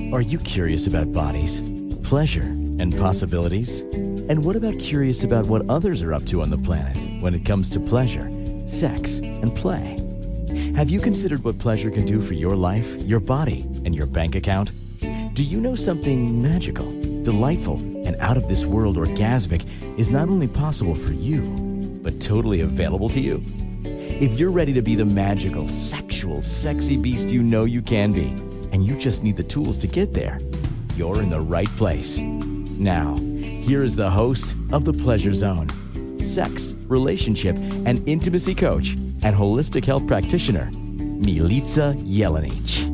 Are you curious about bodies, pleasure, and possibilities? And what about curious about what others are up to on the planet when it comes to pleasure, sex, and play? Have you considered what pleasure can do for your life, your body, and your bank account? Do you know something magical, delightful, and out of this world orgasmic is not only possible for you, but totally available to you? If you're ready to be the magical, sexual, sexy beast you know you can be, and you just need the tools to get there, you're in the right place. Now, here is the host of The Pleasure Zone, sex, relationship, and intimacy coach and holistic health practitioner, Milica Jelenic.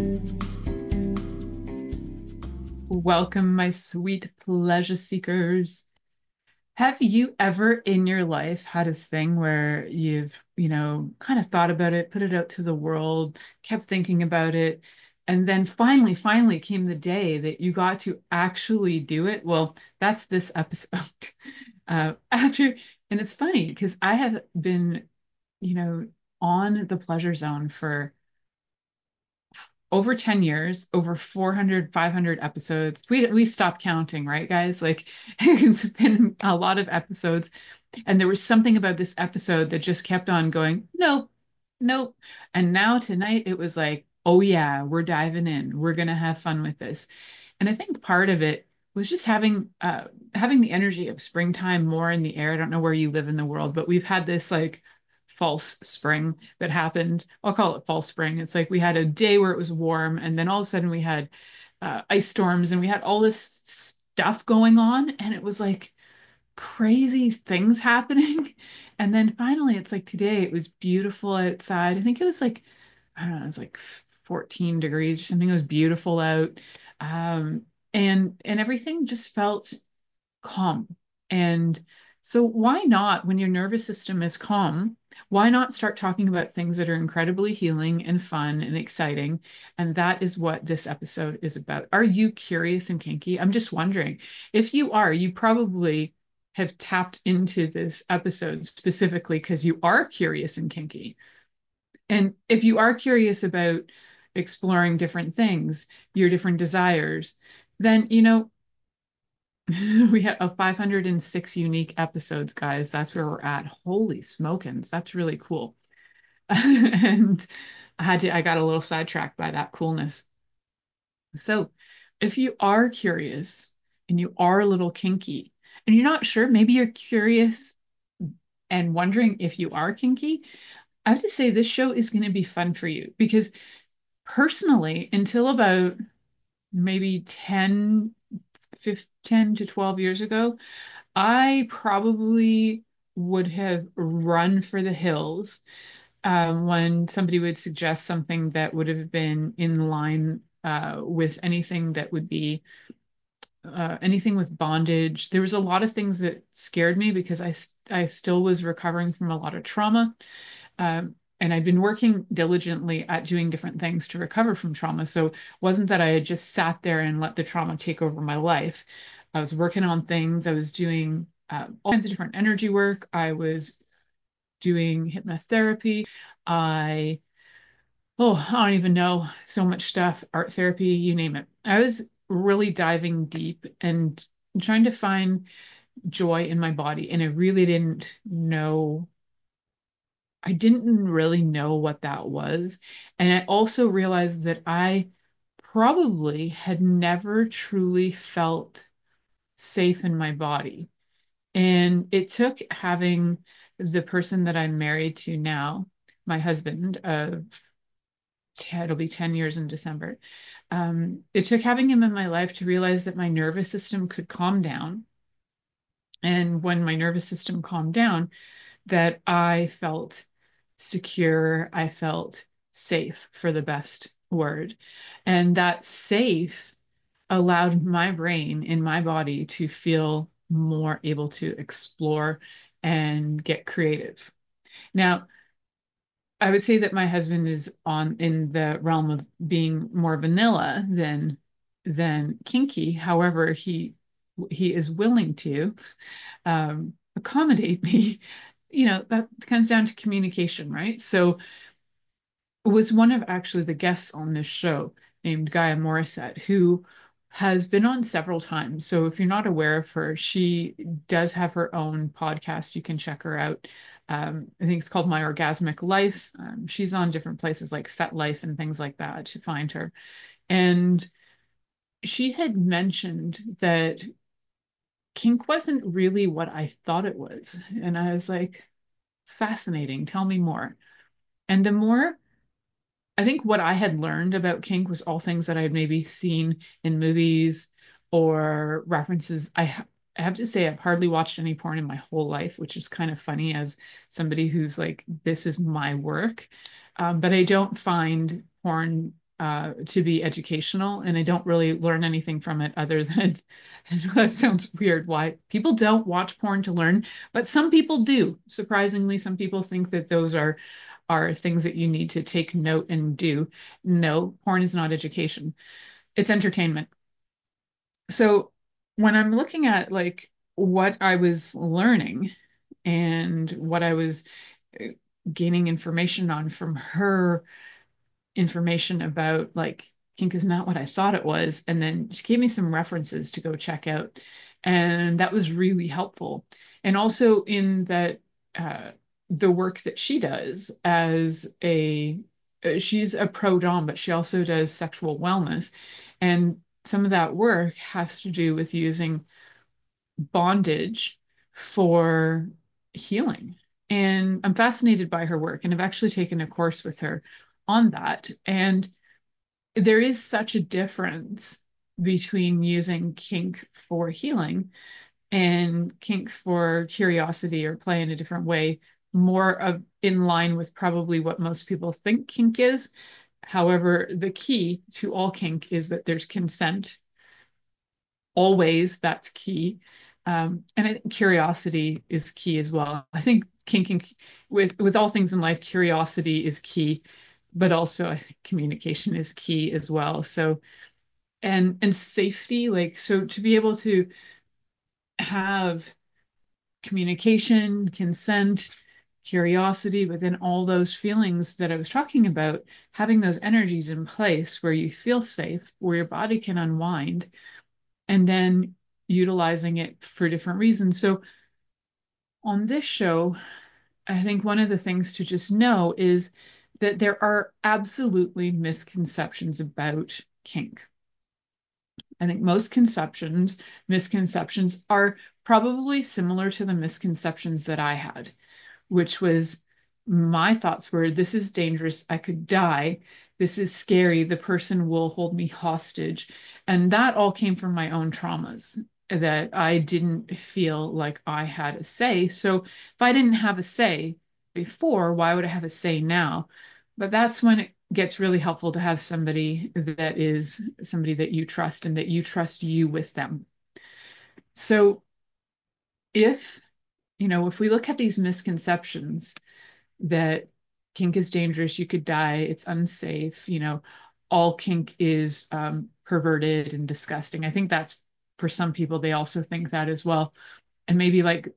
Welcome, my sweet pleasure seekers. Have you ever in your life had a thing where you've, kind of thought about it, put it out to the world, kept thinking about it, and then finally came the day that you got to actually do it? Well, that's this episode. And it's funny because I have been, you know, on the pleasure zone for over 10 years, over 400, 500 episodes. We stopped counting, right, guys? Like it's been a lot of episodes. And there was something about this episode that just kept on going, nope, nope. And now tonight it was like, oh yeah, we're diving in. We're gonna have fun with this. And I think part of it was just having the energy of springtime more in the air. I don't know where you live in the world, but we've had this like false spring that happened. I'll call it false spring. It's like we had a day where it was warm, and then all of a sudden we had ice storms, and we had all this stuff going on, and it was like crazy things happening. And then finally, it's like today, it was beautiful outside. I think it was like, I don't know, it was like 14 degrees or something. It was beautiful out. Um, and everything just felt calm. And so why not, when your nervous system is calm, why not start talking about things that are incredibly healing and fun and exciting? And that is what this episode is about. Are you curious and kinky? I'm just wondering. If you are, you probably have tapped into this episode specifically because you are curious and kinky. And if you are curious about exploring different things, your different desires, then, we have 506 unique episodes, guys. That's where we're at. Holy smokins. That's really cool. And I got a little sidetracked by that coolness. So if you are curious and you are a little kinky and you're not sure, maybe you're curious and wondering if you are kinky, I have to say this show is going to be fun for you because personally, until about maybe 10 to 12 years ago, I probably would have run for the hills when somebody would suggest something that would have been in line with anything that would be anything with bondage. There was a lot of things that scared me because I still was recovering from a lot of trauma. And I'd been working diligently at doing different things to recover from trauma. So it wasn't that I had just sat there and let the trauma take over my life. I was working on things. I was doing all kinds of different energy work. I was doing hypnotherapy. I, I don't even know, so much stuff, art therapy, you name it. I was really diving deep and trying to find joy in my body. And I didn't really know what that was. And I also realized that I probably had never truly felt safe in my body. And it took having the person that I'm married to now, my husband of it'll be 10 years in December. It took having him in my life to realize that my nervous system could calm down. And when my nervous system calmed down, that I felt secure, I felt safe for the best word. And that safe allowed my brain in my body to feel more able to explore and get creative. Now, I would say that my husband is on in the realm of being more vanilla than kinky. However, he is willing to accommodate me. That comes down to communication, right? So it was one of actually the guests on this show. named Gaia Morissette, who has been on several times. So if you're not aware of her, she does have her own podcast. You can check her out. I think it's called My Orgasmic Life. She's on different places like FetLife and things like that to find her. And she had mentioned that kink wasn't really what I thought it was. And I was like, fascinating. Tell me more. And the more I think what I had learned about kink was all things that I had maybe seen in movies or references. I have to say, I've hardly watched any porn in my whole life, which is kind of funny as somebody who's like, this is my work. But I don't find porn to be educational, and I don't really learn anything from it other than, I know that sounds weird, why people don't watch porn to learn, but some people do. Surprisingly, some people think that those are things that you need to take note and do. No, porn is not education. It's entertainment. So when I'm looking at like what I was learning and what I was uh, gaining information on from her, information about like kink is not what I thought it was. And then she gave me some references to go check out. And that was really helpful. And also in that, uh, the work that she does as she's a pro dom, but she also does sexual wellness. And some of that work has to do with using bondage for healing. And I'm fascinated by her work, and I've actually taken a course with her on that. And there is such a difference between using kink for healing and kink for curiosity or play in a different way, more of in line with probably what most people think kink is. However, the key to all kink is that there's consent. Always, that's key. And I think curiosity is key as well. I think kinking with all things in life, curiosity is key, but also I think communication is key as well. So and safety, like so to be able to have communication, consent, curiosity, but then all those feelings that I was talking about, having those energies in place where you feel safe, where your body can unwind, and then utilizing it for different reasons. So on this show, I think one of the things to just know is that there are absolutely misconceptions about kink. I think most misconceptions are probably similar to the misconceptions that I had, which was my thoughts were this is dangerous. I could die. This is scary. The person will hold me hostage. And that all came from my own traumas that I didn't feel like I had a say. So if I didn't have a say before, why would I have a say now? But that's when it gets really helpful to have somebody that is somebody that you trust and that you trust you with them. So if, if we look at these misconceptions, that kink is dangerous, you could die, it's unsafe, all kink is perverted and disgusting. I think that's for some people, they also think that as well. And maybe like,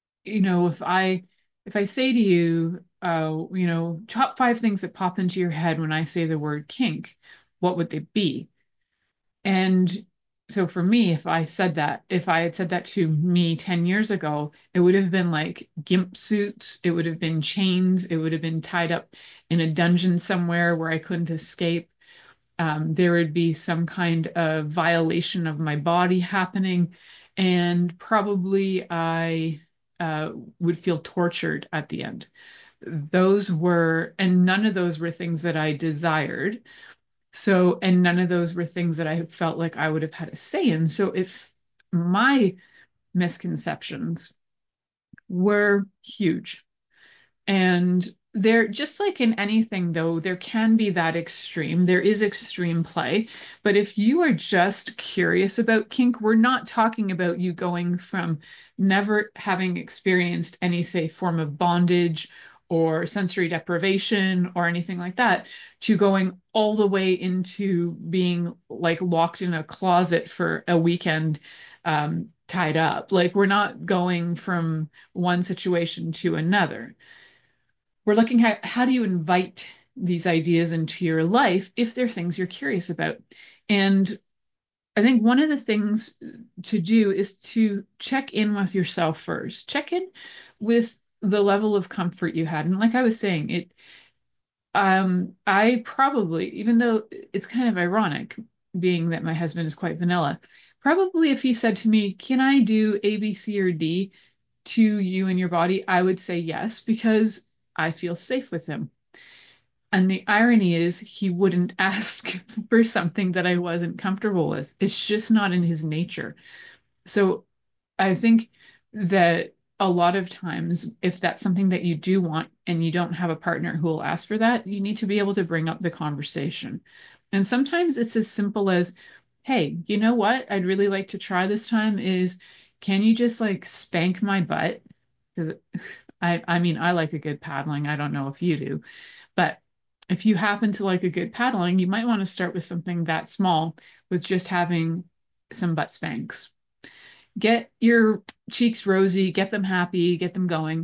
if I say to you, top five things that pop into your head when I say the word kink, what would they be? And so for me, if I had said that to me 10 years ago, it would have been like gimp suits, it would have been chains, it would have been tied up in a dungeon somewhere where I couldn't escape. There would be some kind of violation of my body happening, and probably I would feel tortured at the end. And none of those were things that I desired. So, and none of those were things that I felt like I would have had a say in. So, if my misconceptions were huge, and there, just like in anything, though, there can be that extreme. There is extreme play. But if you are just curious about kink, we're not talking about you going from never having experienced any, say, form of bondage or sensory deprivation or anything like that to going all the way into being like locked in a closet for a weekend, tied up. Like we're not going from one situation to another. We're looking at how do you invite these ideas into your life if they're things you're curious about. And I think one of the things to do is to check in with yourself first. Check in with the level of comfort you had. And like I was saying, I probably, even though it's kind of ironic, being that my husband is quite vanilla, probably if he said to me, "Can I do A, B, C, or D to you and your body?" I would say yes, because I feel safe with him. And the irony is, he wouldn't ask for something that I wasn't comfortable with. It's just not in his nature. So I think that a lot of times, if that's something that you do want and you don't have a partner who will ask for that, you need to be able to bring up the conversation. And sometimes it's as simple as, "Hey, you know what I'd really like to try this time is, can you just like spank my butt?" Because I mean, I like a good paddling. I don't know if you do, but if you happen to like a good paddling, you might want to start with something that small, with just having some butt spanks. Get your cheeks rosy, get them happy, get them going.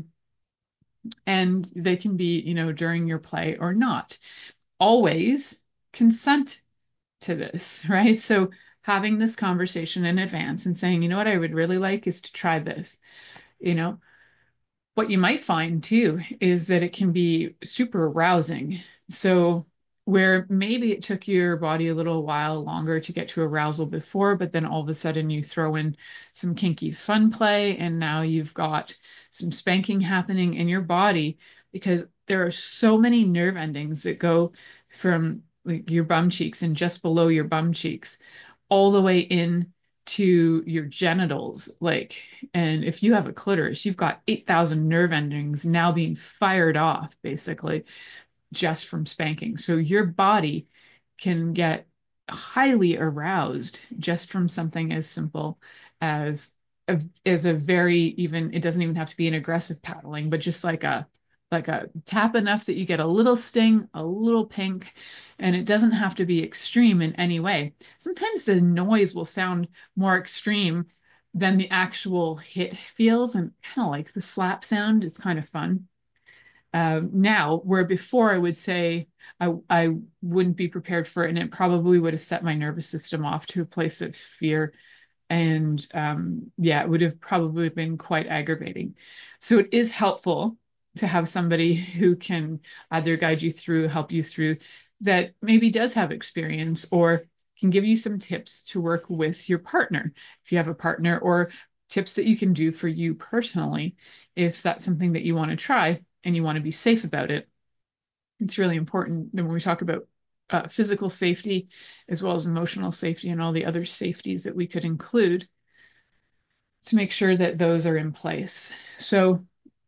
And they can be, during your play or not. Always consent to this, right? So having this conversation in advance and saying, "You know what I would really like is to try this." You know, what you might find too is that it can be super arousing. So, where maybe it took your body a little while longer to get to arousal before, but then all of a sudden you throw in some kinky fun play, and now you've got some spanking happening in your body, because there are so many nerve endings that go from like your bum cheeks and just below your bum cheeks all the way in to your genitals. Like, and if you have a clitoris, you've got 8,000 nerve endings now being fired off, basically, just from spanking. So your body can get highly aroused just from something as simple as as a very, even, it doesn't even have to be an aggressive paddling, but just like a tap enough that you get a little sting, a little pink, and it doesn't have to be extreme in any way. Sometimes the noise will sound more extreme than the actual hit feels, and kind of like the slap sound. It's kind of fun. Now, where before I would say I wouldn't be prepared for it, and it probably would have set my nervous system off to a place of fear. And yeah, it would have probably been quite aggravating. So it is helpful to have somebody who can either guide you through, help you through, that maybe does have experience or can give you some tips to work with your partner, if you have a partner, or tips that you can do for you personally if that's something that you want to try and you want to be safe about it. It's really important that when we talk about physical safety as well as emotional safety and all the other safeties that we could include, to make sure that those are in place. So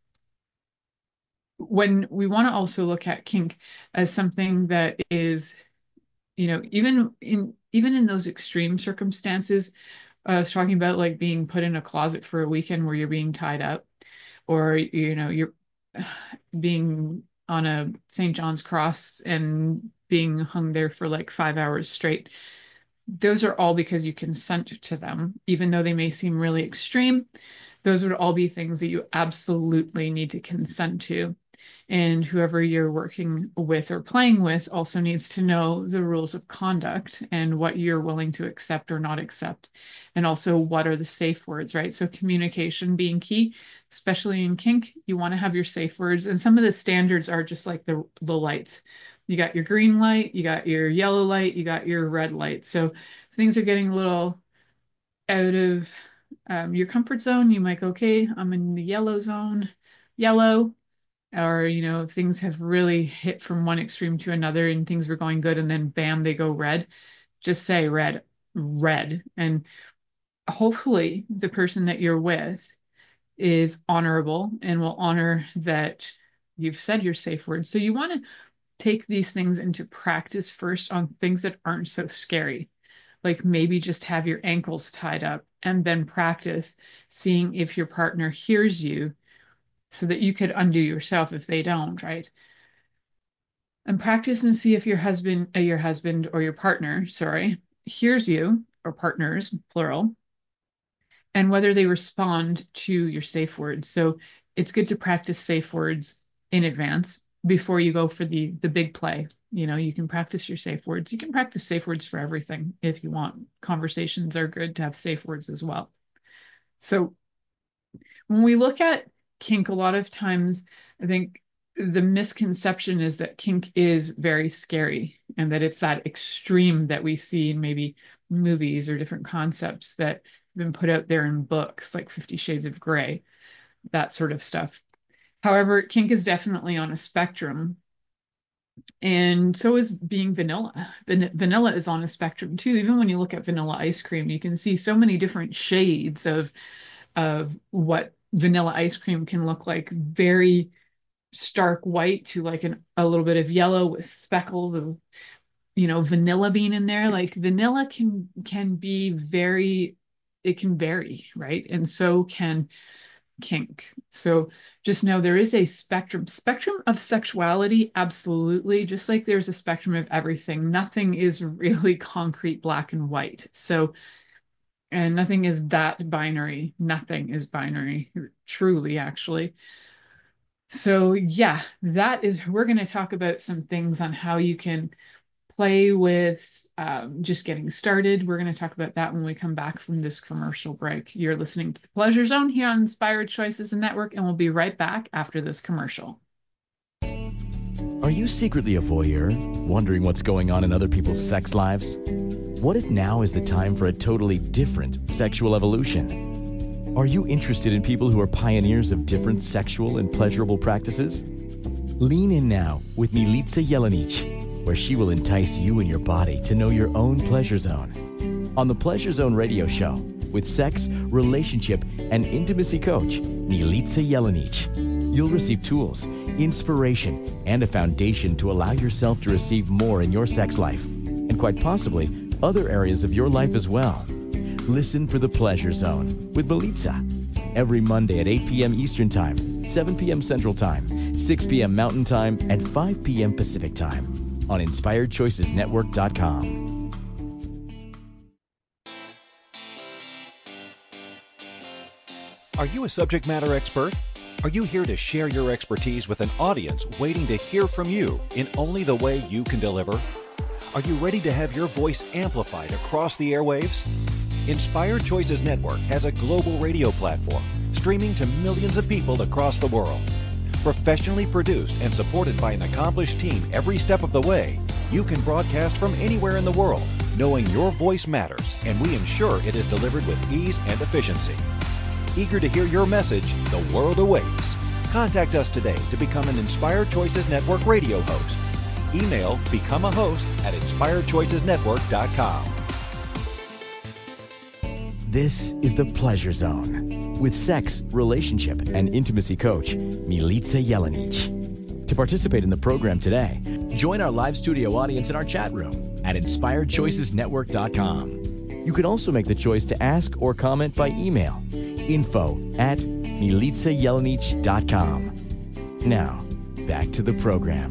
when we want to also look at kink as something that is, even in those extreme circumstances, I was talking about like being put in a closet for a weekend where you're being tied up, or you're being on a St. John's cross and being hung there for like 5 hours straight. Those are all because you consent to them, even though they may seem really extreme. Those would all be things that you absolutely need to consent to. And whoever you're working with or playing with also needs to know the rules of conduct and what you're willing to accept or not accept. And also, what are the safe words, right? So, communication being key, especially in kink, you want to have your safe words. And some of the standards are just like the lights. You got your green light, you got your yellow light, you got your red light. So, if things are getting a little out of your comfort zone, you might go, "Okay, I'm in the yellow zone, yellow." Or, if things have really hit from one extreme to another and things were going good and then bam, they go red, just say red, red. And hopefully the person that you're with is honorable and will honor that you've said your safe words. So you want to take these things into practice first on things that aren't so scary. Like maybe just have your ankles tied up and then practice seeing if your partner hears you, so that you could undo yourself if they don't, right? And practice and see if your husband or your partner, sorry, hears you, or partners, plural, and whether they respond to your safe words. So it's good to practice safe words in advance. before you go for the big play. You can practice your safe words. You can practice safe words for everything if you want. Conversations are good to have safe words as well. So when we look at kink, a lot of times I think the misconception is that kink is very scary and that it's that extreme that we see in maybe movies or different concepts that have been put out there in books like 50 Shades of Grey, that sort of stuff. However, kink is definitely on a spectrum, and so is being vanilla. Vanilla is on a spectrum too. Even when you look at vanilla ice cream, you can see so many different shades of what vanilla ice cream can look like. Very stark white to like a little bit of yellow with speckles of vanilla bean in there. Like vanilla can be very, it can vary, right? And so can kink. So just know there is a spectrum of sexuality, absolutely, just like there's a spectrum of everything. Nothing is really concrete black and white. So, and nothing is that binary. Nothing is binary, truly, actually. So yeah, we're going to talk about some things on how you can play with just getting started. We're going to talk about that when we come back from this commercial break. You're listening to the Pleasure Zone here on Inspired Choices Network, and we'll be right back after this commercial. Are you secretly a voyeur, wondering what's going on in other people's sex lives? What if now is the time for a totally different sexual evolution? Are you interested in people who are pioneers of different sexual and pleasurable practices? Lean in now with Milica Jelenic, where she will entice you and your body to know your own pleasure zone. On the Pleasure Zone radio show, with sex, relationship, and intimacy coach, Milica Jelenic, you'll receive tools, inspiration, and a foundation to allow yourself to receive more in your sex life, and quite possibly other areas of your life as well. Listen for the Pleasure Zone with Milica every Monday at 8 p.m. Eastern Time, 7 p.m. Central Time, 6 p.m. Mountain Time, and 5 p.m. Pacific Time on InspiredChoicesNetwork.com. Are you a subject matter expert? Are you here to share your expertise with an audience waiting to hear from you in only the way you can deliver? Are you ready to have your voice amplified across the airwaves? Inspired Choices Network has a global radio platform streaming to millions of people across the world. Professionally produced and supported by an accomplished team every step of the way, you can broadcast from anywhere in the world, knowing your voice matters, and we ensure it is delivered with ease and efficiency. Eager to hear your message, the world awaits. Contact us today to become an Inspired Choices Network radio host. Email becomeahost@inspiredchoicesnetwork.com. This is the Pleasure Zone with sex, relationship, and intimacy coach, Milica Jelenic. To participate in the program today, join our live studio audience in our chat room at InspiredChoicesNetwork.com. You can also make the choice to ask or comment by email, info@MilicaJelenic.com. Now, back to the program.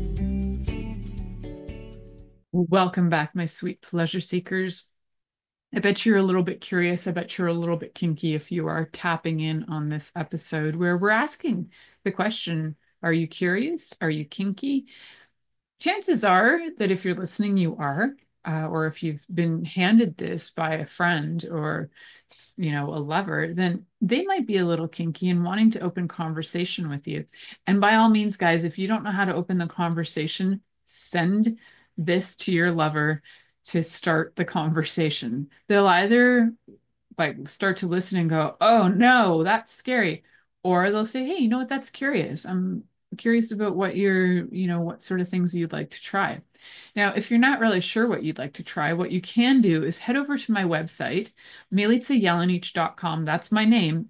Welcome back, my sweet pleasure seekers. I bet you're a little bit curious. I bet you're a little bit kinky if you are tapping in on this episode where we're asking the question, are you curious? Are you kinky? Chances are that if you're listening, you are, or if you've been handed this by a friend or, a lover, then they might be a little kinky and wanting to open conversation with you. And by all means, guys, if you don't know how to open the conversation, send this to your lover to start the conversation. They'll either like start to listen and go, "Oh no, that's scary," or they'll say, "Hey, you know what? That's curious. I'm curious about what sort of things you'd like to try." Now, if you're not really sure what you'd like to try, what you can do is head over to my website, milicajelenic.com. That's my name,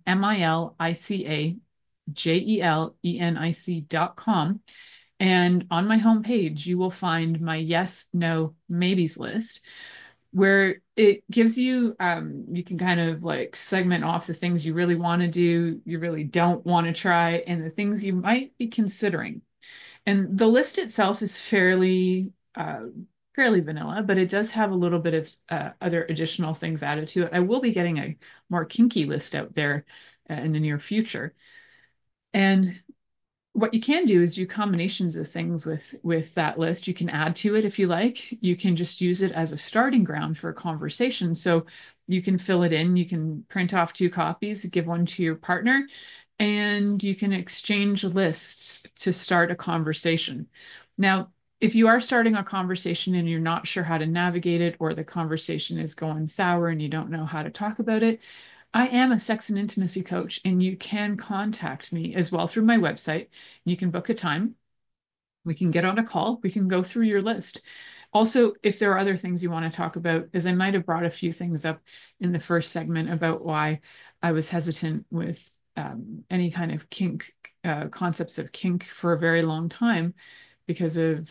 MILICAJELENIC.com. And on my homepage, you will find my yes, no, maybes list, where it gives you, you can kind of like segment off the things you really want to do, you really don't want to try, and the things you might be considering. And the list itself is fairly vanilla, but it does have a little bit of other additional things added to it. I will be getting a more kinky list out there in the near future. And what you can do is do combinations of things with that list. You can add to it if you like. You can just use it as a starting ground for a conversation. So you can fill it in. You can print off 2 copies, give one to your partner, and you can exchange lists to start a conversation. Now, if you are starting a conversation and you're not sure how to navigate it, or the conversation is going sour and you don't know how to talk about it, I am a sex and intimacy coach, and you can contact me as well through my website. You can book a time. We can get on a call. We can go through your list. Also, if there are other things you want to talk about, as I might have brought a few things up in the first segment about why I was hesitant with any kind of kink, concepts of kink for a very long time because of,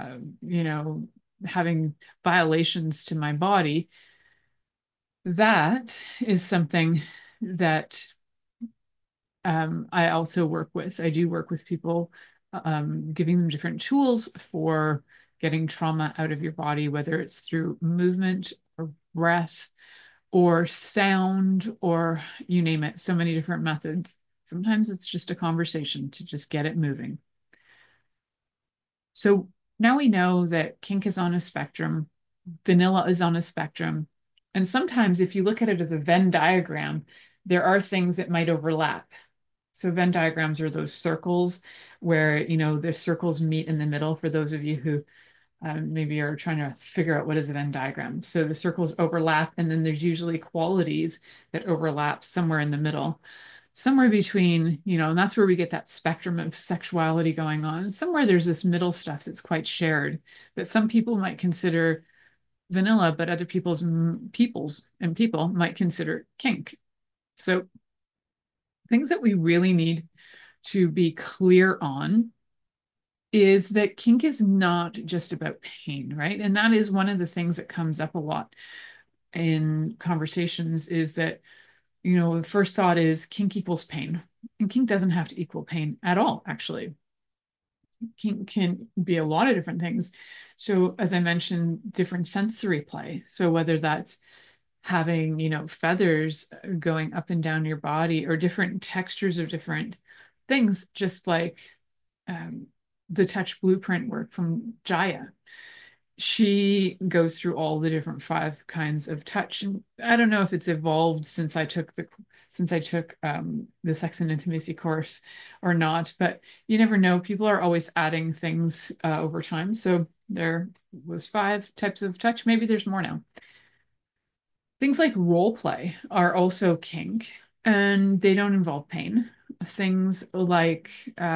having violations to my body. That is something that I also work with. I do work with people, giving them different tools for getting trauma out of your body, whether it's through movement or breath or sound or you name it, so many different methods. Sometimes it's just a conversation to just get it moving. So now we know that kink is on a spectrum, vanilla is on a spectrum. And sometimes if you look at it as a Venn diagram, there are things that might overlap. So Venn diagrams are those circles where, the circles meet in the middle, for those of you who maybe are trying to figure out what is a Venn diagram. So the circles overlap, and then there's usually qualities that overlap somewhere in the middle, somewhere between, and that's where we get that spectrum of sexuality going on. Somewhere there's this middle stuff that's quite shared that some people might consider vanilla, but other people might consider kink. So things that we really need to be clear on is that kink is not just about pain, right? And that is one of the things that comes up a lot in conversations, is that, the first thought is kink equals pain. And kink doesn't have to equal pain at all, actually. Kink can be a lot of different things. So as I mentioned, different sensory play. So whether that's having, feathers going up and down your body, or different textures of different things, just like the touch blueprint work from Jaya. She goes through all the different 5 kinds of touch. And I don't know if it's evolved since I took the sex and intimacy course or not, but you never know. People are always adding things over time. So there was 5 types of touch. Maybe there's more now. Things like role play are also kink, and they don't involve pain. Things like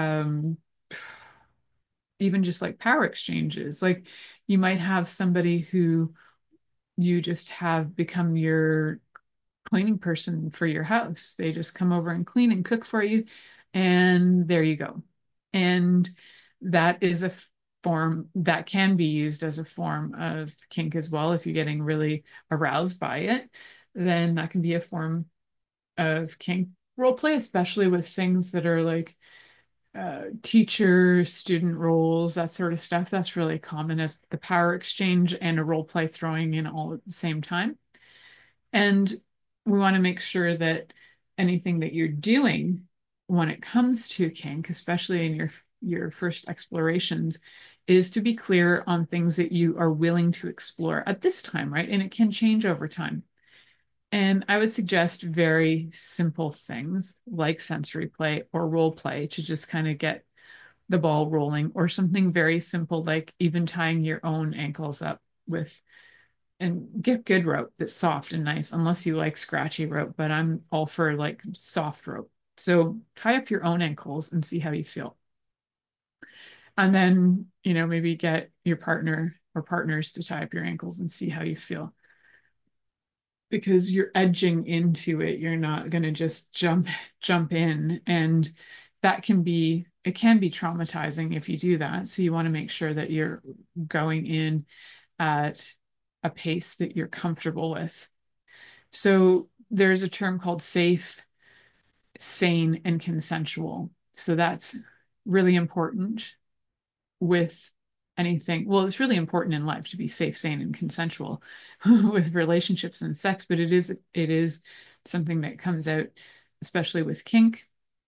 even just like power exchanges, like you might have somebody who you just have become your cleaning person for your house. They just come over and clean and cook for you, and there you go. And that is a form that can be used as a form of kink as well. If you're getting really aroused by it, then that can be a form of kink. Role play, especially with things that are like teacher student roles, that sort of stuff, that's really common, as the power exchange and a role play throwing in all at the same time. And we want to make sure that anything that you're doing when it comes to kink, especially in your first explorations, is to be clear on things that you are willing to explore at this time, right? And it can change over time. And I would suggest very simple things like sensory play or role play to just kind of get the ball rolling, or something very simple like even tying your own ankles up with, and get good rope that's soft and nice, unless you like scratchy rope, but I'm all for like soft rope. So tie up your own ankles and see how you feel. And then, maybe get your partner or partners to tie up your ankles and see how you feel. Because you're edging into it, you're not going to just jump in, and it can be traumatizing if you do that. So you want to make sure that you're going in at a pace that you're comfortable with. So there's a term called safe, sane, and consensual. So that's really important with anything. Well, it's really important in life to be safe, sane, and consensual with relationships and sex, but it is something that comes out, especially with kink.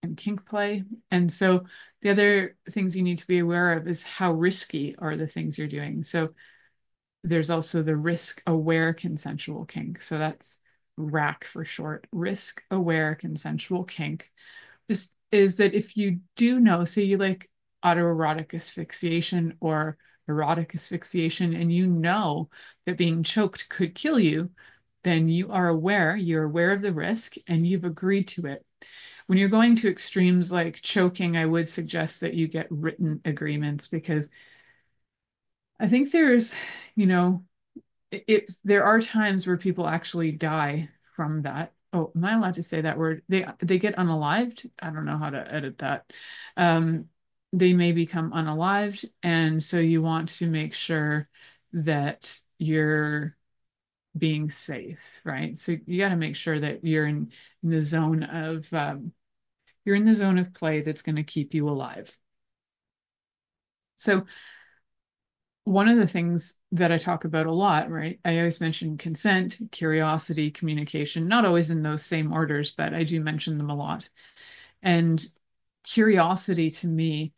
and kink play. And so the other things you need to be aware of is how risky are the things you're doing. So there's also the risk aware consensual kink. So that's RAC for short, risk aware consensual kink. This is that if you do know, say you like autoerotic asphyxiation or erotic asphyxiation, and you know that being choked could kill you, then you're aware of the risk and you've agreed to it. When you're going to extremes like choking, I would suggest that you get written agreements, because I think you know, there are times where people actually die from that. Oh, am I allowed to say that word? They get unalived. I don't know how to edit that. Um, they may become unalived, and so you want to make sure that you're being safe, right? So you got to make sure that in the zone of you're in the zone of play that's going to keep you alive. So one of the things that I talk about a lot, right? I always mention consent, curiosity, communication, not always in those same orders, but I do mention them a lot. And curiosity to me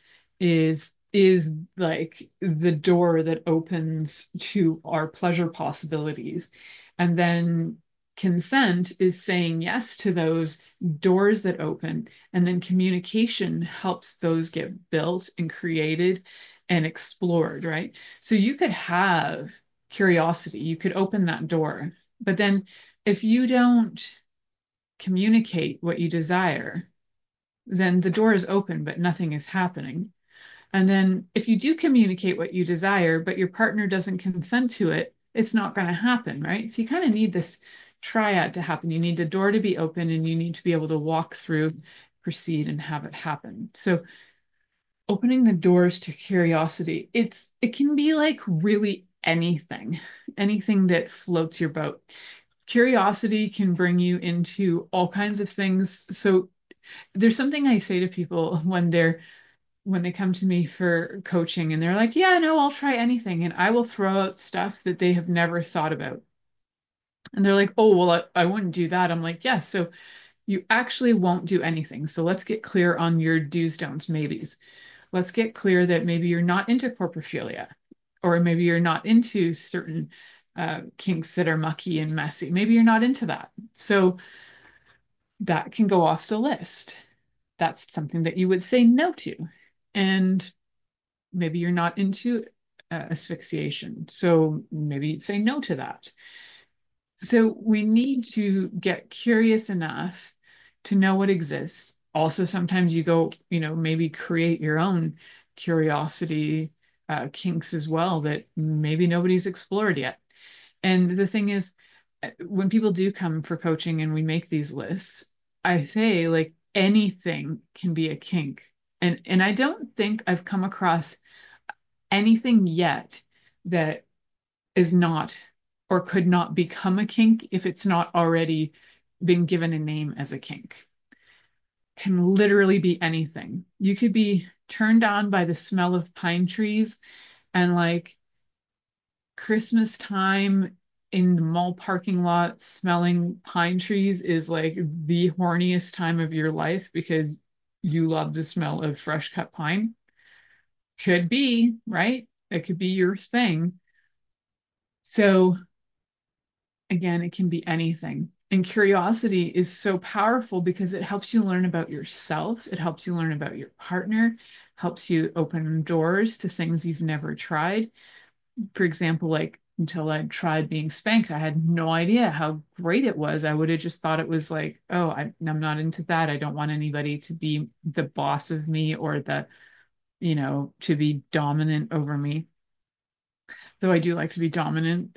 is like the door that opens to our pleasure possibilities. And then consent is saying yes to those doors that open. And then communication helps those get built and created and explored, right? So you could have curiosity, you could open that door. But then if you don't communicate what you desire, then the door is open, but nothing is happening. And then if you do communicate what you desire, but your partner doesn't consent to it, it's not going to happen, right? So you kind of need this triad to happen. You need the door to be open, and you need to be able to walk through, proceed, and have it happen. So opening the doors to curiosity, it can be like really anything that floats your boat. Curiosity can bring you into all kinds of things. So there's something I say to people when they come to me for coaching, and they're like, yeah, no, I'll try anything. And I will throw out stuff that they have never thought about. And they're like, oh, well, I wouldn't do that. I'm like, yes. Yeah, so you actually won't do anything. So let's get clear on your do's, don'ts, maybes. Let's get clear that maybe you're not into corpophilia, or maybe you're not into certain kinks that are mucky and messy. Maybe you're not into that. So that can go off the list. That's something that you would say no to. And maybe you're not into asphyxiation. So maybe you'd say no to that. So we need to get curious enough to know what exists. Also, sometimes you go, maybe create your own curiosity kinks as well that maybe nobody's explored yet. And the thing is, when people do come for coaching and we make these lists, I say like anything can be a kink. And I don't think I've come across anything yet that is not or could not become a kink if it's not already been given a name as a kink. Can literally be anything. You could be turned on by the smell of pine trees, and like Christmas time in the mall parking lot smelling pine trees is like the horniest time of your life because you love the smell of fresh cut pine. Could be, right? It could be your thing. So again, it can be anything. And curiosity is so powerful because it helps you learn about yourself. It helps you learn about your partner, helps you open doors to things you've never tried. For example, like until I tried being spanked, I had no idea how great it was. I would have just thought it was like, oh, I'm not into that. I don't want anybody to be the boss of me, or to be dominant over me. Though I do like to be dominant.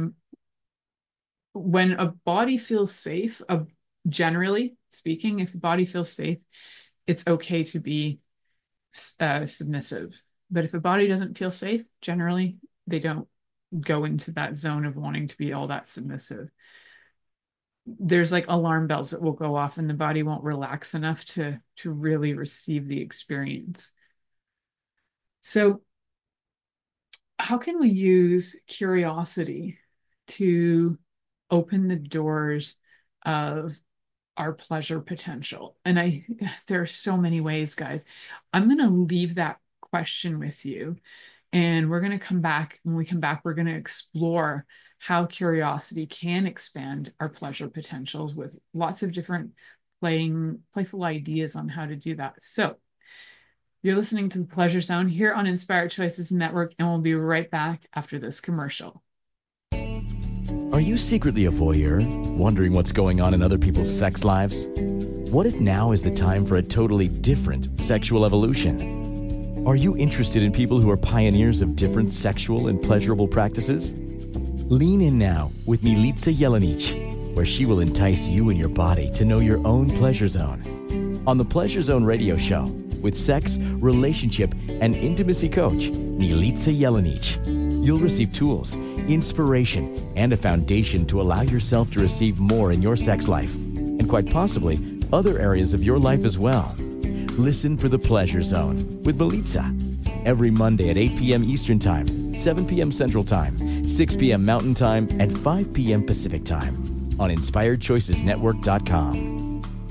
When a body feels safe, generally speaking, if a body feels safe, it's okay to be submissive. But if a body doesn't feel safe, generally, they don't go into that zone of wanting to be all that submissive. There's like alarm bells that will go off, and the body won't relax enough to really receive the experience. So, how can we use curiosity to open the doors of our pleasure potential? And there are so many ways, guys. I'm going to leave that question with you. And we're going to come back. When we come back, we're going to explore how curiosity can expand our pleasure potentials with lots of different playful ideas on how to do that. So you're listening to the Pleasure Zone here on Inspired Choices Network, and we'll be right back after this commercial. Are you secretly a voyeur, wondering what's going on in other people's sex lives? What if now is the time for a totally different sexual evolution? Are you interested in people who are pioneers of different sexual and pleasurable practices? Lean in now with Milica Jelenic, where she will entice you and your body to know your own pleasure zone. On the Pleasure Zone radio show, with sex, relationship, and intimacy coach, Milica Jelenic, you'll receive tools, inspiration, and a foundation to allow yourself to receive more in your sex life, and quite possibly other areas of your life as well. Listen for the Pleasure Zone with Milica every Monday at 8 p.m. Eastern Time, 7 p.m. Central Time, 6 p.m. Mountain Time, and 5 p.m. Pacific Time on InspiredChoicesNetwork.com.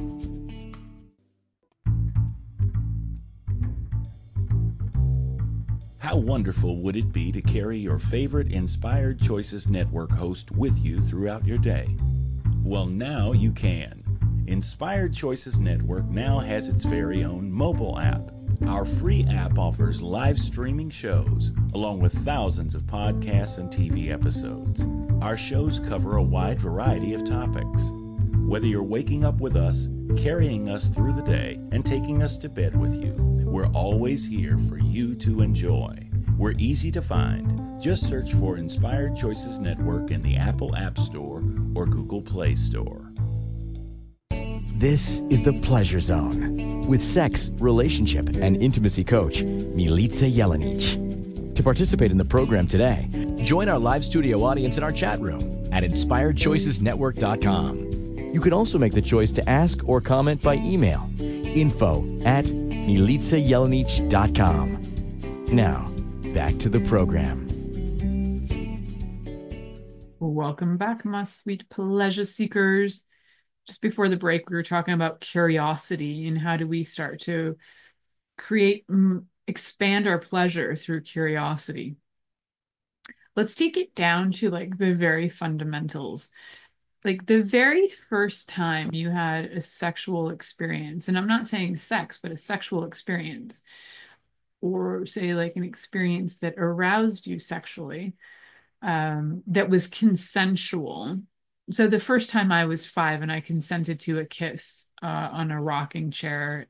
How wonderful would it be to carry your favorite Inspired Choices Network host with you throughout your day? Well, now you can. Inspired Choices Network now has its very own mobile app. Our free app offers live streaming shows, along with thousands of podcasts and TV episodes. Our shows cover a wide variety of topics. Whether you're waking up with us, carrying us through the day, and taking us to bed with you, we're always here for you to enjoy. We're easy to find. Just search for Inspired Choices Network in the Apple App Store or Google Play Store. This is the Pleasure Zone with sex, relationship, and intimacy coach, Milica Jelenic. To participate in the program today, join our live studio audience in our chat room at InspiredChoicesNetwork.com. You can also make the choice to ask or comment by email, info@MilicaJelenic.com. Now, back to the program. Welcome back, my sweet pleasure seekers. Just before the break, we were talking about curiosity and how do we start to expand our pleasure through curiosity. Let's take it down to like the very fundamentals. Like the very first time you had a sexual experience, and I'm not saying sex, but a sexual experience, or say like an experience that aroused you sexually, that was consensual. So the first time I was 5 and I consented to a kiss on a rocking chair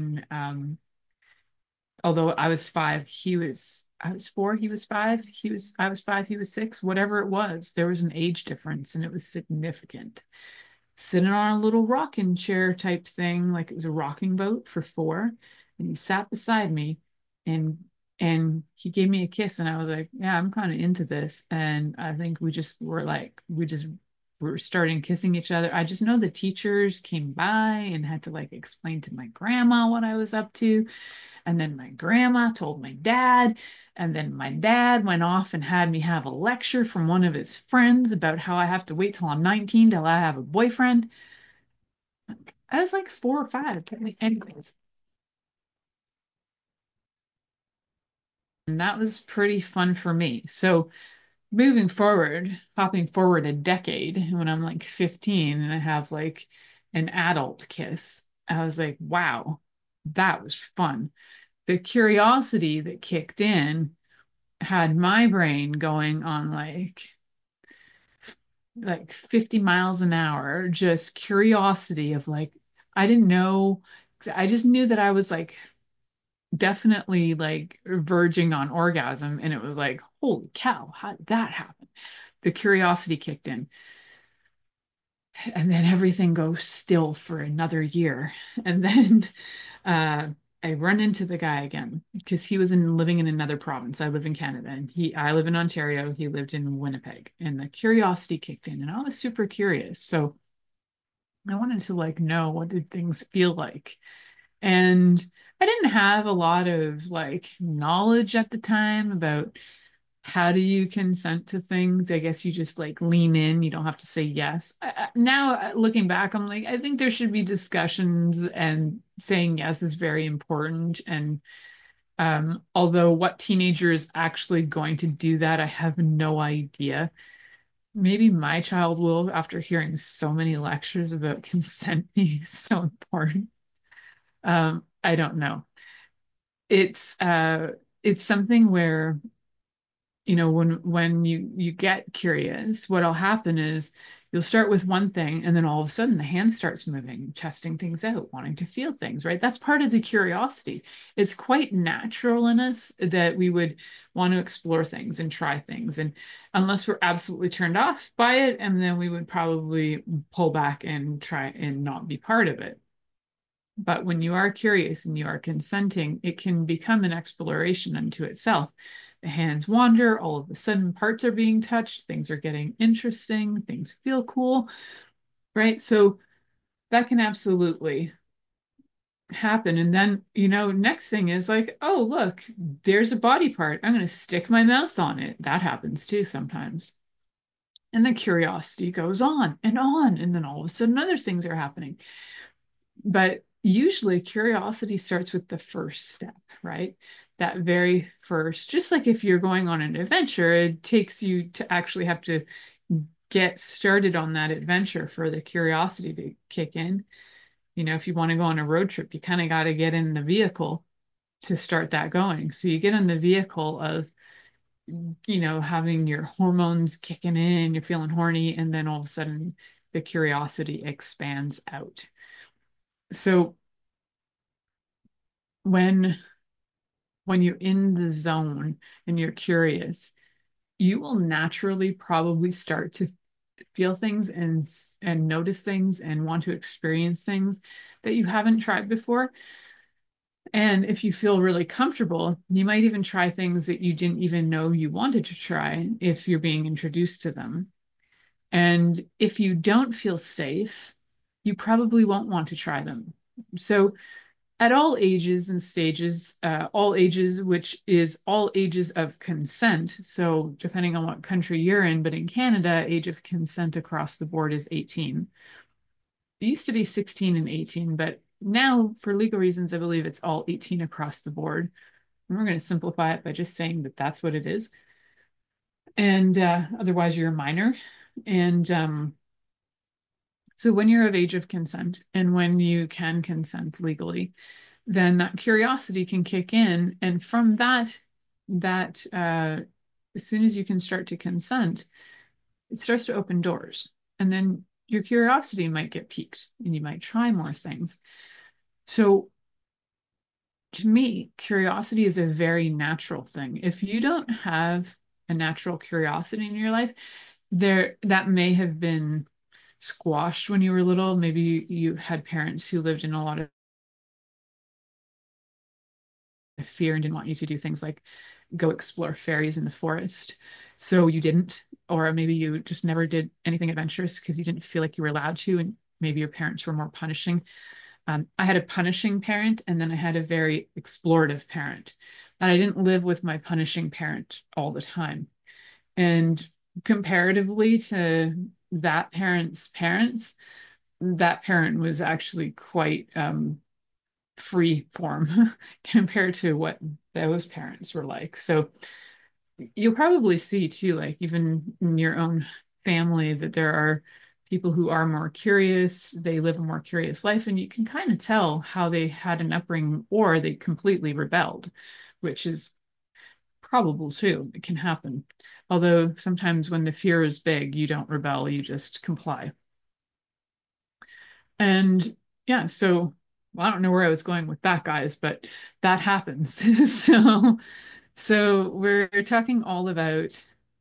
although I was 5, I was 4, he was 5, I was 5, he was 6, whatever it was, there was an age difference and it was significant. Sitting on a little rocking chair type thing, like it was a rocking boat for 4, and he sat beside me and he gave me a kiss and I was like, yeah, I'm kind of into this. And I think we were starting kissing each other. I just know the teachers came by and had to like explain to my grandma what I was up to. And then my grandma told my dad. And then my dad went off and had me have a lecture from one of his friends about how I have to wait till I'm 19 till I have a boyfriend. I was like 4 or 5. Anyways. And that was pretty fun for me. So hopping forward a decade, when I'm like 15 and I have like an adult kiss, I was like, wow, that was fun. The curiosity that kicked in had my brain going on like 50 miles an hour, just curiosity of like, I didn't know, I just knew that I was like definitely like verging on orgasm. And it was like, holy cow, how did that happen? The curiosity kicked in. And then everything goes still for another year. And then I run into the guy again because he was living in another province. I live in Canada and I live in Ontario. He lived in Winnipeg, and the curiosity kicked in and I was super curious. So I wanted to like know, what did things feel like? And I didn't have a lot of like knowledge at the time about how do you consent to things? I guess you just like lean in. You don't have to say yes. Now, looking back, I'm like, I think there should be discussions, and saying yes is very important. And although what teenager is actually going to do that, I have no idea. Maybe my child will, after hearing so many lectures about consent being so important. I don't know. It's it's something where, when you get curious, what'll happen is you'll start with one thing, and then all of a sudden the hand starts moving, testing things out, wanting to feel things, right? That's part of the curiosity. It's quite natural in us that we would want to explore things and try things. And unless we're absolutely turned off by it, and then we would probably pull back and try and not be part of it. But when you are curious and you are consenting, it can become an exploration unto itself. The hands wander, all of a sudden parts are being touched, things are getting interesting, things feel cool, right? So that can absolutely happen. And then, next thing is like, oh, look, there's a body part. I'm going to stick my mouth on it. That happens too sometimes. And the curiosity goes on and on. And then all of a sudden, other things are happening. But usually curiosity starts with the first step, right? That very first, just like if you're going on an adventure, it takes you to actually have to get started on that adventure for the curiosity to kick in. If you want to go on a road trip, you kind of got to get in the vehicle to start that going. So you get in the vehicle of, having your hormones kicking in, you're feeling horny, and then all of a sudden the curiosity expands out. So when you're in the zone and you're curious, you will naturally probably start to feel things and notice things and want to experience things that you haven't tried before. And if you feel really comfortable, you might even try things that you didn't even know you wanted to try if you're being introduced to them. And if you don't feel safe, you probably won't want to try them. So at all ages and stages, all ages, which is all ages of consent. So depending on what country you're in, but in Canada, age of consent across the board is 18. It used to be 16 and 18, but now for legal reasons, I believe it's all 18 across the board. And we're going to simplify it by just saying that that's what it is. And otherwise, you're a minor. And so when you're of age of consent and when you can consent legally, then that curiosity can kick in. And from that, as soon as you can start to consent, it starts to open doors. And then your curiosity might get piqued and you might try more things. So to me, curiosity is a very natural thing. If you don't have a natural curiosity in your life, that may have been squashed when you were little. Maybe you had parents who lived in a lot of fear and didn't want you to do things like go explore fairies in the forest. So you didn't, or maybe you just never did anything adventurous because you didn't feel like you were allowed to, and maybe your parents were more punishing. I had a punishing parent, and then I had a very explorative parent. And I didn't live with my punishing parent all the time. And comparatively to that parent's parents, that parent was actually quite free form compared to what those parents were like. So you'll probably see too, like even in your own family, that there are people who are more curious, they live a more curious life, and you can kind of tell how they had an upbringing or they completely rebelled, which is probable too. It can happen. Although sometimes when the fear is big, you don't rebel, you just comply. And yeah, so well, I don't know where I was going with that, guys, but that happens. So we're talking all about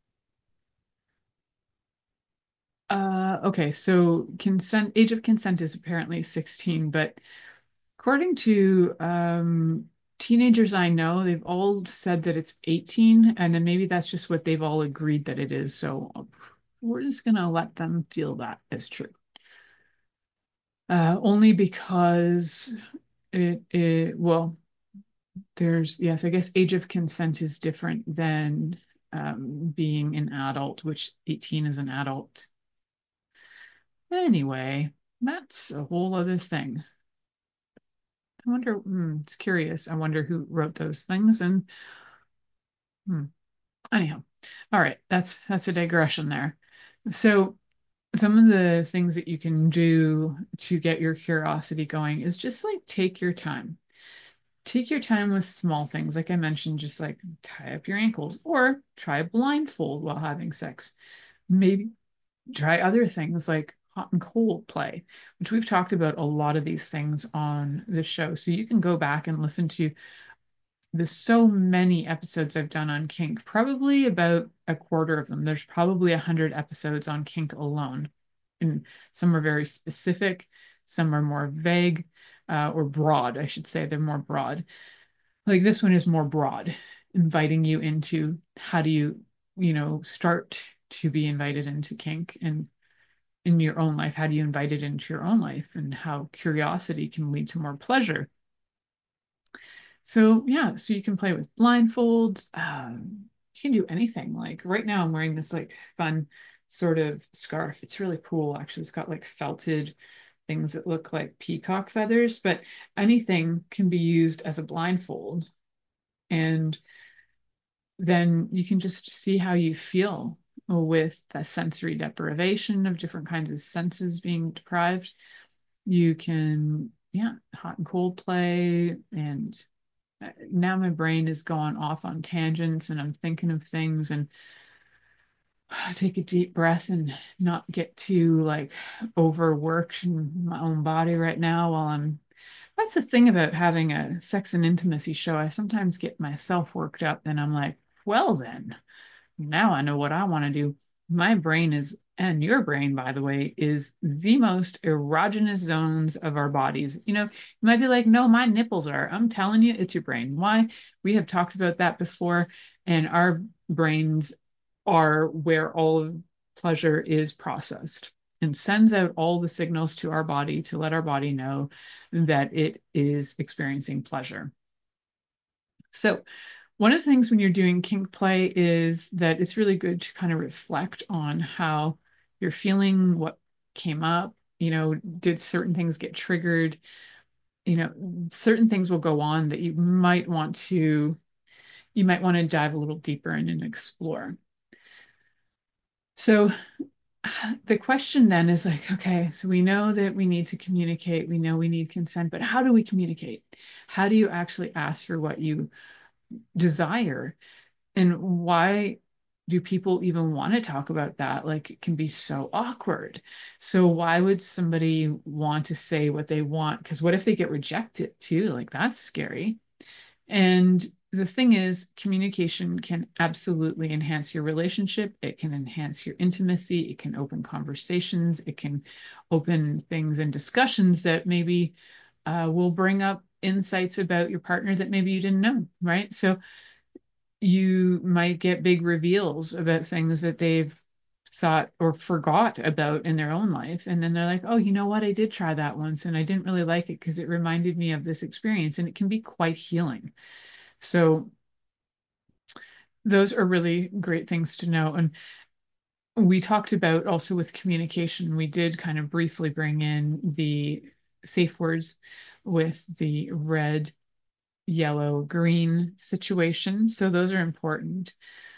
okay, so consent, age of consent is apparently 16, but according to teenagers I know, they've all said that it's 18, and then maybe that's just what they've all agreed that it is. So we're just gonna let them feel that as true. Only because well, yes, I guess age of consent is different than being an adult, which 18 is an adult. Anyway, that's a whole other thing. I wonder, it's curious. I wonder who wrote those things. And anyhow, all right, that's a digression there. So some of the things that you can do to get your curiosity going is just like take your time. Take your time with small things. Like I mentioned, just like tie up your ankles or try a blindfold while having sex. Maybe try other things like hot and cold play, which we've talked about a lot of these things on the show. So you can go back and listen to the so many episodes I've done on kink, probably about a quarter of them. There's probably 100 episodes on kink alone. And some are very specific, some are more vague, or broad, I should say. They're more broad. Like this one is more broad, inviting you into how do you, start to be invited into kink and in your own life. How do you invite it into your own life and how curiosity can lead to more pleasure? So yeah, so you can play with blindfolds. You can do anything. Like right now, I'm wearing this like fun sort of scarf. It's really cool, actually. It's got like felted things that look like peacock feathers, but anything can be used as a blindfold. And then you can just see how you feel with the sensory deprivation of different kinds of senses being deprived. You can, yeah, hot and cold play. And now my brain is going off on tangents and I'm thinking of things, and take a deep breath and not get too like overworked in my own body right now while I'm that's the thing about having a sex and intimacy show. I sometimes get myself worked up and I'm like, well then, now I know what I want to do. My brain is, and your brain, by the way, is the most erogenous zones of our bodies. You might be like, no, my nipples are. I'm telling you, it's your brain. Why? We have talked about that before, and our brains are where all of pleasure is processed and sends out all the signals to our body to let our body know that it is experiencing pleasure. So, one of the things when you're doing kink play is that it's really good to kind of reflect on how you're feeling, what came up, did certain things get triggered, certain things will go on that you might want to dive a little deeper in and explore. So the question then is like, okay, so we know that we need to communicate, we know we need consent, but how do we communicate? How do you actually ask for what you desire? And why do people even want to talk about that? Like it can be so awkward. So why would somebody want to say what they want? Because what if they get rejected too? Like that's scary. And the thing is, communication can absolutely enhance your relationship. It can enhance your intimacy. It can open conversations. It can open things and discussions that maybe will bring up insights about your partner that maybe you didn't know, right? So you might get big reveals about things that they've thought or forgot about in their own life. And then they're like, oh, you know what? I did try that once and I didn't really like it because it reminded me of this experience. And it can be quite healing. So those are really great things to know. And we talked about also with communication, we did kind of briefly bring in the safe words with the red, yellow, green situation. So those are important.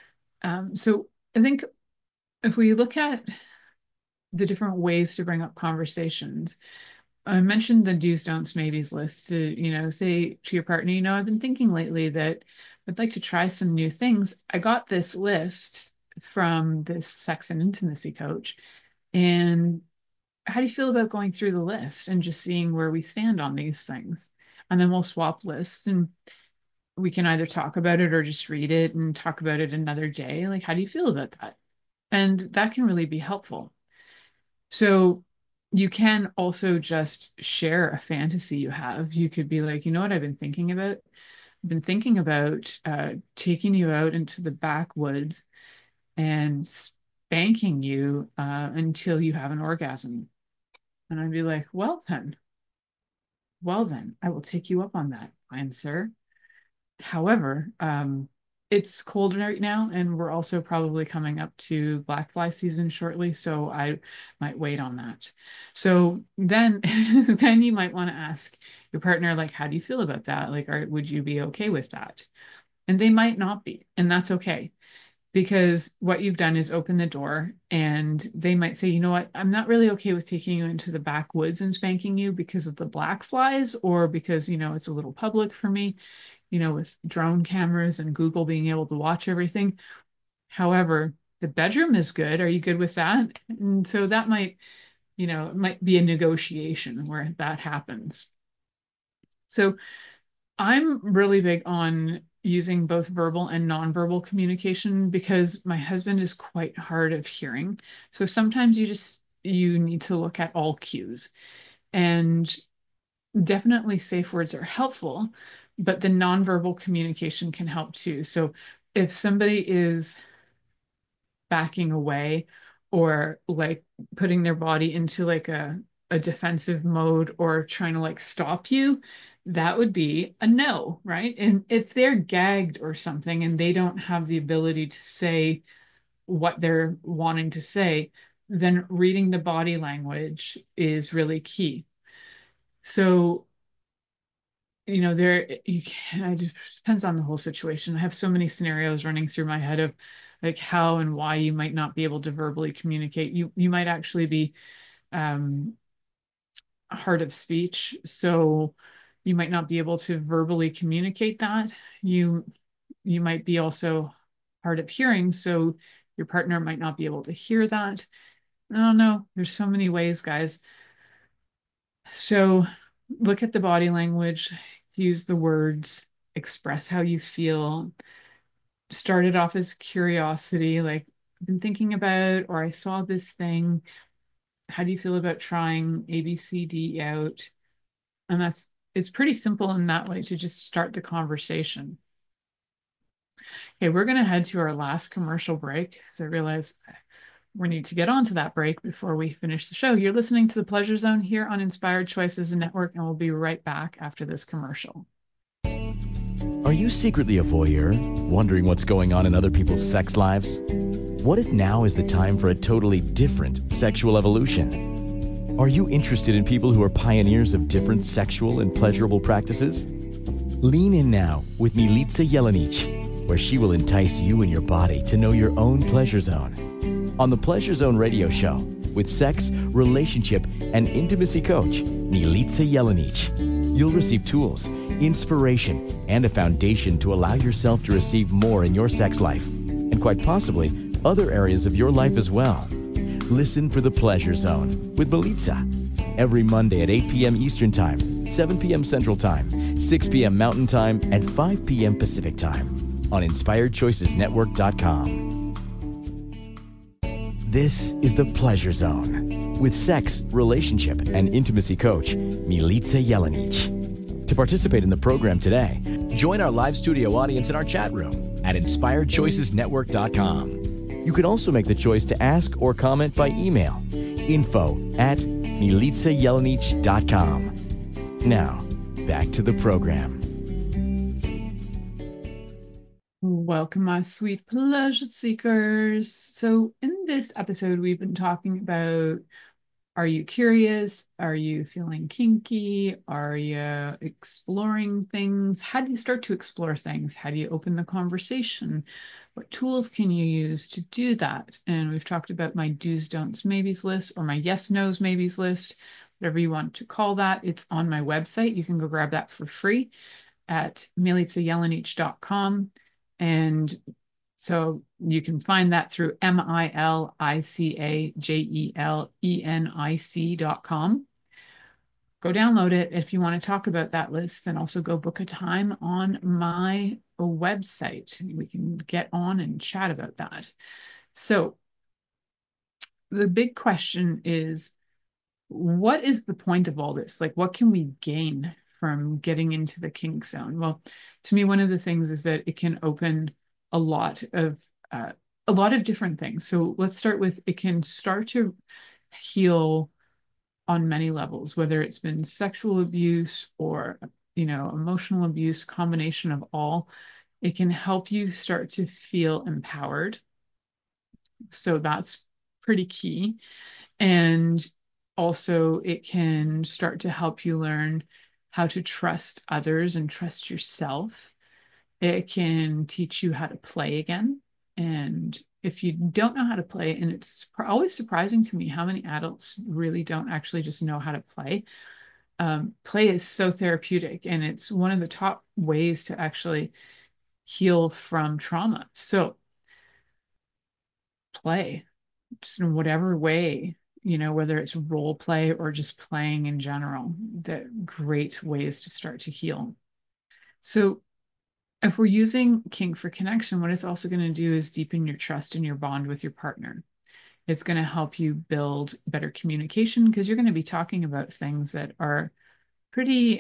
So I think if we look at the different ways to bring up conversations, I mentioned the do's, don'ts, maybes list to, say to your partner, I've been thinking lately that I'd like to try some new things. I got this list from this sex and intimacy coach. And how do you feel about going through the list and just seeing where we stand on these things? And then we'll swap lists and we can either talk about it or just read it and talk about it another day. Like, how do you feel about that? And that can really be helpful. So you can also just share a fantasy you have. You could be like, you know what I've been thinking about? I've been thinking about taking you out into the backwoods and spanking you until you have an orgasm. And I'd be like, well then, I will take you up on that, fine sir. However, it's cold right now, and we're also probably coming up to black fly season shortly, so I might wait on that. So then then you might want to ask your partner, like, how do you feel about that? Like, would you be okay with that? And they might not be, and that's okay, because what you've done is open the door, and they might say, you know what, I'm not really okay with taking you into the backwoods and spanking you because of the black flies, or because, it's a little public for me, with drone cameras and Google being able to watch everything. However, the bedroom is good. Are you good with that? And so that might, it might be a negotiation where that happens. So I'm really big on using both verbal and nonverbal communication because my husband is quite hard of hearing. So sometimes you need to look at all cues. And definitely safe words are helpful, but the nonverbal communication can help too. So if somebody is backing away, or like putting their body into like a defensive mode, or trying to like stop you, that would be a no, right? And if they're gagged or something and they don't have the ability to say what they're wanting to say, then reading the body language is really key. So you can, it depends on the whole situation. I have so many scenarios running through my head of like how and why you might not be able to verbally communicate. You might actually be um, hard of speech, so you might not be able to verbally communicate that. You might be also hard of hearing, so your partner might not be able to hear that. I don't know. There's so many ways, guys. So look at the body language, use the words, express how you feel. Start it off as curiosity, like, I've been thinking about, or I saw this thing. How do you feel about trying ABCD out? And it's pretty simple in that way to just start the conversation. Okay, we're going to head to our last commercial break. So I realize we need to get on to that break before we finish the show. You're listening to the Pleasure Zone here on Inspired Choices Network, and we'll be right back after this commercial. Are you secretly a voyeur, wondering what's going on in other people's sex lives? What if now is the time for a totally different sexual evolution? Are you interested in people who are pioneers of different sexual and pleasurable practices? Lean in now with Milica Jelenic, where she will entice you and your body to know your own pleasure zone. On the Pleasure Zone radio show, with sex, relationship, and intimacy coach, Milica Jelenic, you'll receive tools, inspiration, and a foundation to allow yourself to receive more in your sex life, and quite possibly other areas of your life as well. Listen for the Pleasure Zone with Milica every Monday at 8 p.m. Eastern Time, 7 p.m. Central Time, 6 p.m. Mountain Time, and 5 p.m. Pacific Time on InspiredChoicesNetwork.com. This is the Pleasure Zone with sex, relationship, and intimacy coach, Milica Jelenic. To participate in the program today, join our live studio audience in our chat room at InspiredChoicesNetwork.com. You can also make the choice to ask or comment by email, info@MilicaJelenic.com. Now, back to the program. Welcome, my sweet pleasure seekers. So in this episode, we've been talking about, are you curious? Are you feeling kinky? Are you exploring things? How do you start to explore things? How do you open the conversation? What tools can you use to do that? And we've talked about my do's, don'ts, maybes list, or my yes, no's, maybes list, whatever you want to call that. It's on my website. You can go grab that for free at milicajelenic.com. And so you can find that through MILICAJELENIC.com. Go download it if you want to talk about that list, and also go book a time on my website. We can get on and chat about that. So the big question is, what is the point of all this? Like, what can we gain from getting into the kink zone? Well, to me, one of the things is that it can open a lot of different things. So let's start with, it can start to heal on many levels, whether it's been sexual abuse or emotional abuse, combination of all. It can help you start to feel empowered. So that's pretty key. And also, it can start to help you learn how to trust others and trust yourself. It can teach you how to play again. And if you don't know how to play, and it's always surprising to me how many adults really don't actually just know how to play. Play is so therapeutic, and it's one of the top ways to actually heal from trauma. So play, just in whatever way, whether it's role play or just playing in general, that great ways to start to heal. So if we're using kink for connection, what it's also going to do is deepen your trust and your bond with your partner. It's going to help you build better communication because you're going to be talking about things that are pretty,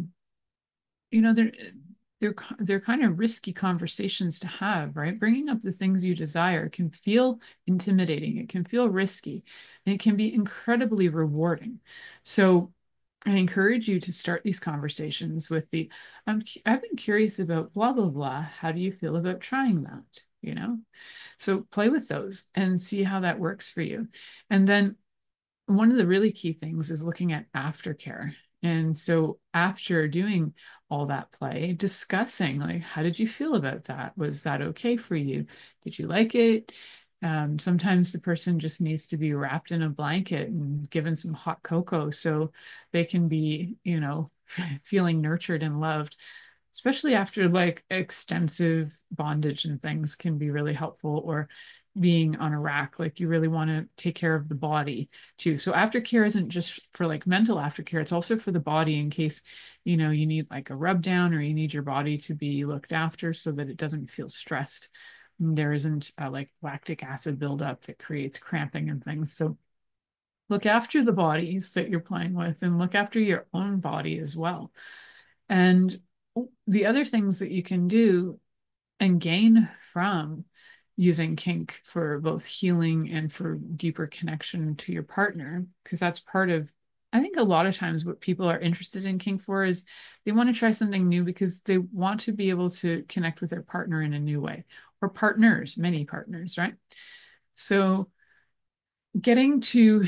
you know, they're kind of risky conversations to have, right? Bringing up the things you desire can feel intimidating. It can feel risky, and it can be incredibly rewarding. So I encourage you to start these conversations with I've been curious about blah, blah, blah. How do you feel about trying that? So play with those and see how that works for you. And then one of the really key things is looking at aftercare. And so after doing all that play, discussing like, how did you feel about that? Was that okay for you? Did you like it? Sometimes the person just needs to be wrapped in a blanket and given some hot cocoa so they can be, feeling nurtured and loved, especially after like extensive bondage and things can be really helpful, or being on a rack. Like you really want to take care of the body too. So aftercare isn't just for like mental aftercare, it's also for the body in case, you need like a rub down or you need your body to be looked after so that it doesn't feel stressed. There isn't like lactic acid buildup that creates cramping and things. So look after the bodies that you're playing with and look after your own body as well. And the other things that you can do and gain from using kink for both healing and for deeper connection to your partner, because that's part of, I think a lot of times what people are interested in kink for is they want to try something new because they want to be able to connect with their partner in a new way, or partners, many partners, right? So getting to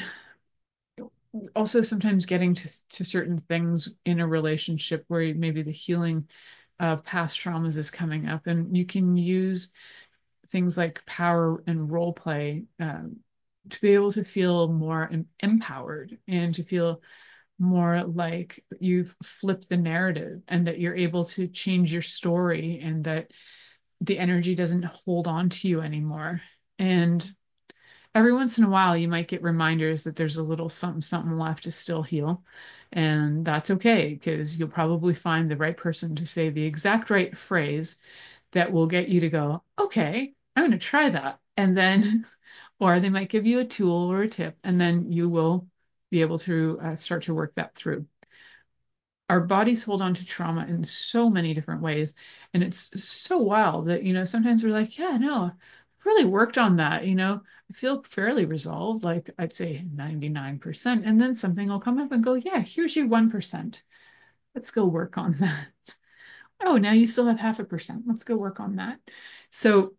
also sometimes getting to certain things in a relationship where maybe the healing of past traumas is coming up, and you can use things like power and role play to be able to feel more empowered and to feel more like you've flipped the narrative and that you're able to change your story and that the energy doesn't hold on to you anymore. And every once in a while, you might get reminders that there's a little something, something left to still heal. And that's okay, because you'll probably find the right person to say the exact right phrase that will get you to go, okay, I'm going to try that. And then, or they might give you a tool or a tip, and then you will be able to start to work that through. Our bodies hold on to trauma in so many different ways. And it's so wild that, sometimes we're like, yeah, no, I've really worked on that. I feel fairly resolved, like I'd say 99%. And then something will come up and go, yeah, here's your 1%. Let's go work on that. Oh, now you still have 0.5%. Let's go work on that. So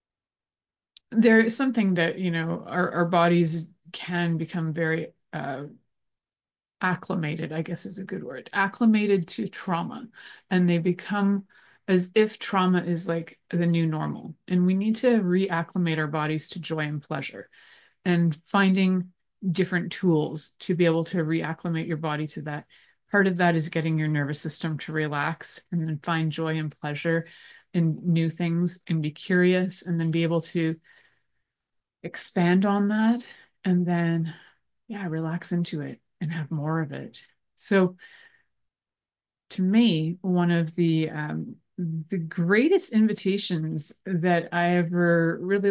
there is something that, our bodies can become very acclimated, I guess is a good word, acclimated to trauma. And they become as if trauma is like the new normal. And we need to reacclimate our bodies to joy and pleasure, and finding different tools to be able to reacclimate your body to that. Part of that is getting your nervous system to relax and then find joy and pleasure in new things and be curious and then be able to expand on that and then, yeah, relax into it and have more of it. So to me, one of the greatest invitations that I ever really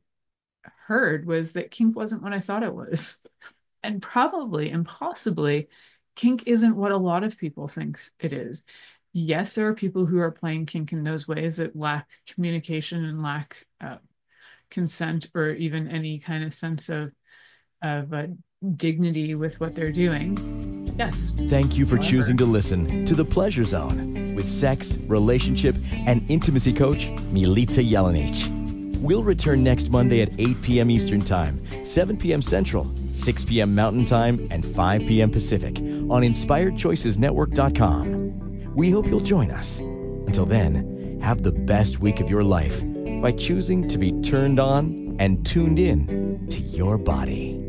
heard was that kink wasn't what I thought it was. And probably and possibly kink isn't what a lot of people think it is. Yes, there are people who are playing kink in those ways that lack communication and lack consent or even any kind of sense of dignity with what they're doing. Yes. Thank you for choosing to listen to The Pleasure Zone with sex, relationship, and intimacy coach Milica Jelenic. We'll return next Monday at 8 p.m. Eastern Time, 7 p.m. Central, 6 p.m. Mountain Time, and 5 p.m. Pacific on InspiredChoicesNetwork.com. We hope you'll join us. Until then, have the best week of your life by choosing to be turned on and tuned in to your body.